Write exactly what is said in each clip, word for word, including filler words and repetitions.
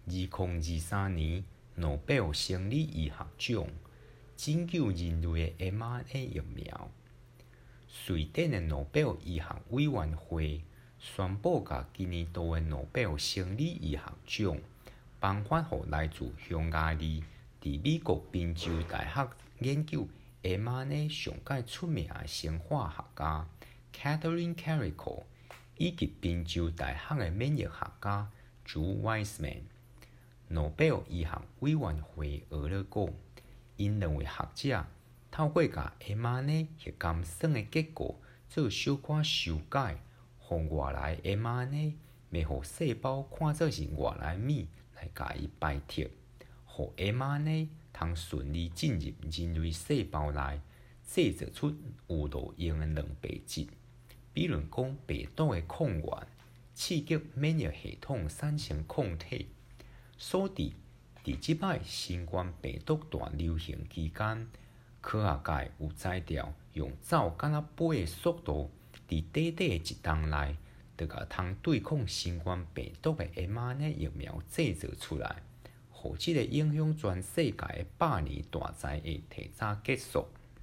二零二三年诺贝尔生理医学奖拯救人类的 M R N A 疫苗。瑞典的诺贝尔医学委员会宣布，把今年度的诺贝尔生理医学奖颁发给来自匈牙利在美国宾州大学研究 M R N A 上界出名的生化学家 Catherine Carrico 以及宾州大学的免疫学家 Drew Weissman。诺贝尔医学委员会学了讲，因认为学者透过把 M R N A 核感酸的结果做小可修改，让外来 M R N A 未互细胞看作是外来物来甲伊排斥，互 M R N A 通顺利进入人类细胞内，制造出有路用的蛋白质，比如讲病毒的抗原，刺激免疫系统产生抗体。所以，伫即摆新冠病毒大流行期间，科学界有才调用走敢若飞的速度，伫短短一冬内，就甲通对抗新冠病毒的 M R N A 疫苗制造出来，互即个影响全世界的百年大灾会提早结束。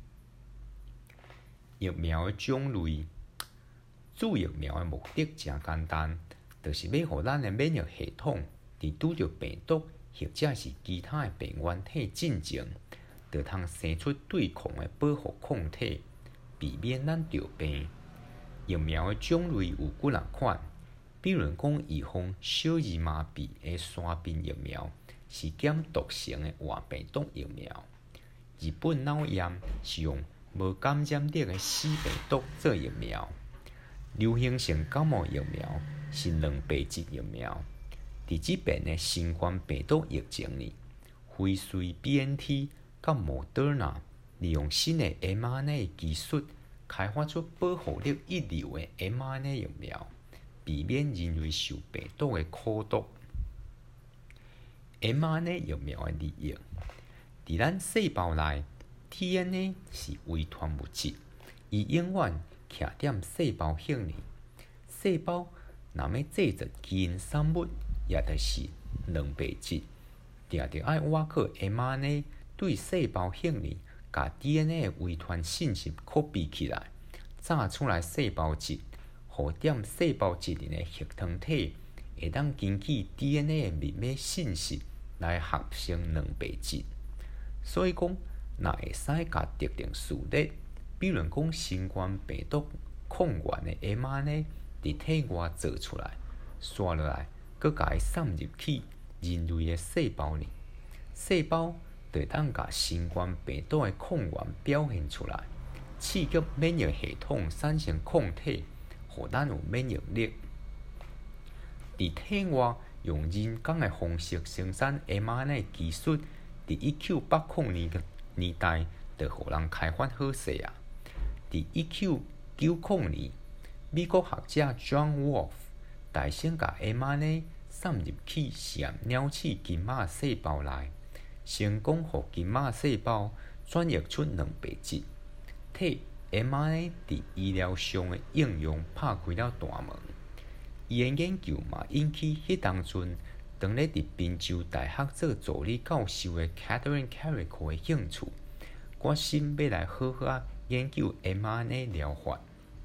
疫苗的种类，注疫苗的目的真简单，就是要互咱的免疫系统伫拄着病毒或者是其他的病原体进前，就通生出对抗的保护抗体，避免咱着病。疫苗的种类有几若款，比如讲预防小儿麻痹的沙宾疫苗是减毒性的活病毒疫苗。日本脑炎是用无感染力的死病毒做疫苗。流行性感冒疫苗是蛋白质疫苗。伫即边的新冠病毒疫情里，辉瑞 B N T 甲 Moderna 利用新的 M R N A 技术，开发出保护力一流的 M R N A 疫苗，避免人类受病毒的苦毒。M R N A 疫苗的利用，伫咱细胞内 ，T N A 是微团物质，伊永远徛踮细胞核里。细胞若要制造基因产物，也就是蛋白质，定着爱挖靠 M R N A 对细胞核里，甲 D N A 的微团信息 copy 起来，炸出来细胞质，互点细胞质里的核糖体会当根据 D N A 的密码信息来合成蛋白质。所以讲，若会使甲特定序列，比如讲新冠病毒抗原的 M R N A 伫体外做出来，刷落来。佮甲伊送入去人类的细胞里，细胞就会当甲新冠病毒的抗原表现出来，刺激免疫系统产生抗体，互咱有免疫力。伫体外用人工的方式生产 M R N A 技术，伫一九八零年年代就互人开发好势啊。伫一九九零年，美国学者 John Wolf 大声甲 M R N A 送入去实验鸟鼠金马细胞内，成功互金马细胞转译出蛋白质，替 M R N A 伫医疗上的应用拍开了大门。伊的研究嘛引起迄当阵当咧伫宾州大学做助理教授的 Catherine Carrico 的兴趣，决心要来好好啊研究 M R N A 疗法。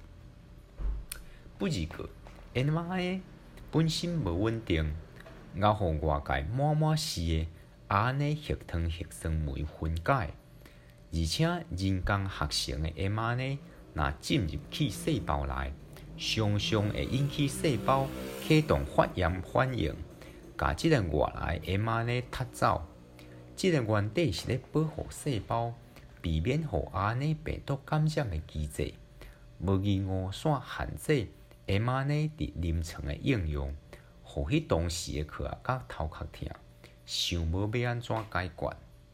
不过 M R N A 本身无稳定，也互外界满满是的 R N A 核糖核酸酶分解，而且人工合成的 M R N A 若进入去细胞内，常常会引起细胞启动发炎反应，把即个外来 M R N A 踢走。即个原底是咧保护细胞，避免互 R N A 病毒感染的机制，无意误线限制 M R N A 伫临床的应用，互迄当时的科学家头壳痛，想无要安怎解决。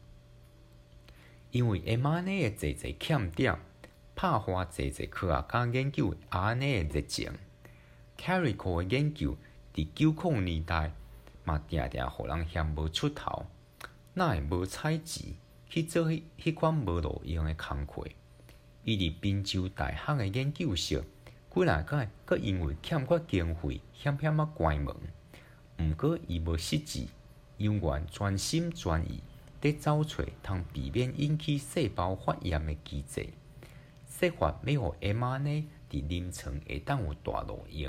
因为 M R N A 的侪侪欠点，拍花侪侪科学家研究 R N A 的热情。Carrico 的研究伫九零年代嘛定定互人嫌无出头，哪会无采钱去做迄迄款无路用的工课？伊伫宾州大学的研究室。几若届，阁因为欠缺经费，险险啊关门。毋过伊无失志， 永远专心专意地找找通避免引起细胞发炎的机制，设法要互 mRNA 伫临床会当有大路用。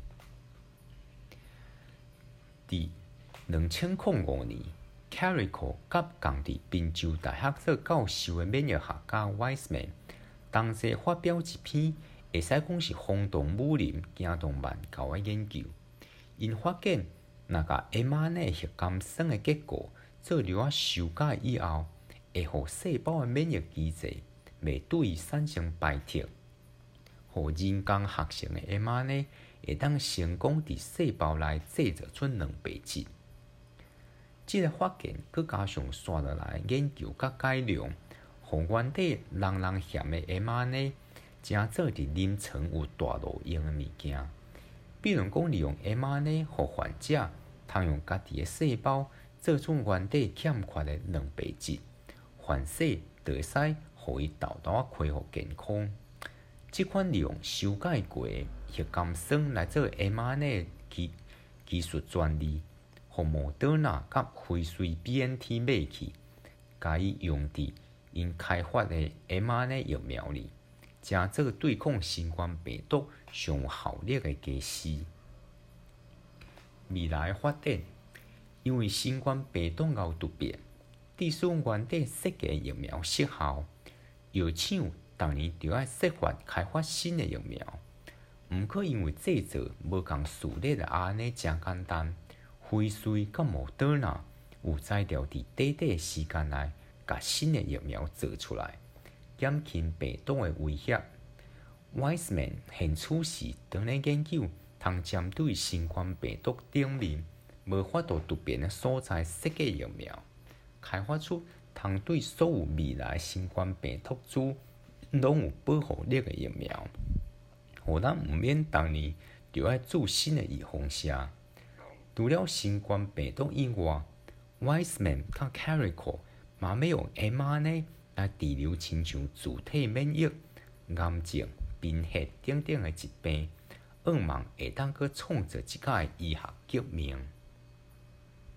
伫二千零五年 ，Carrico 甲共伫宾州大学做教授的免疫学家 Weissman， 同齐发表一篇会使讲是轰动武林、惊动万教的研究。因发现，若甲 mRNA 核苷酸的结果做了啊修改以后，会互细胞的免疫机制袂对伊产生排斥，互人工合成的 mRNA 会当成功伫细胞内制造出卵白质。这个发现，佮加上刷落来研究佮改良，互原底人人嫌的 mRNA， 真做伫临床有大路用的物件。比如讲，利用 mRNA 互患者通用家己的细胞做出原底欠缺的卵白质，患者就会使互伊豆豆啊恢复健康。这款利用修改过的核苷酸来做 mRNA 技技术专利，互莫德纳甲辉瑞 B N T 买去，甲伊用伫因开发的 mRNA 疫苗里，真做对抗新冠病毒上有效力的基石。未来的发展，因为新冠病毒有突变，致使原底设计疫苗失效，药厂逐年就要设法开发新的疫苗。毋过因为制造无共序列的 R N A 真简单，辉瑞甲莫德纳有才调伫短短的时间内，甲新的疫苗做出来，减轻病毒的威胁。Weissman 现此时当咧研究，通针对新冠病毒顶面无法度突变的所在设计疫苗，开发出通对所有未来新冠病毒株拢有保护力的疫苗，互咱毋免逐年就要注新的预防针。除了新冠病毒以外 ，Weissman 甲 Carrico 嘛要用 mRNA 来治疗亲像自体免疫、癌症、贫血等等的疾病，希望会当去创造一届医学革命。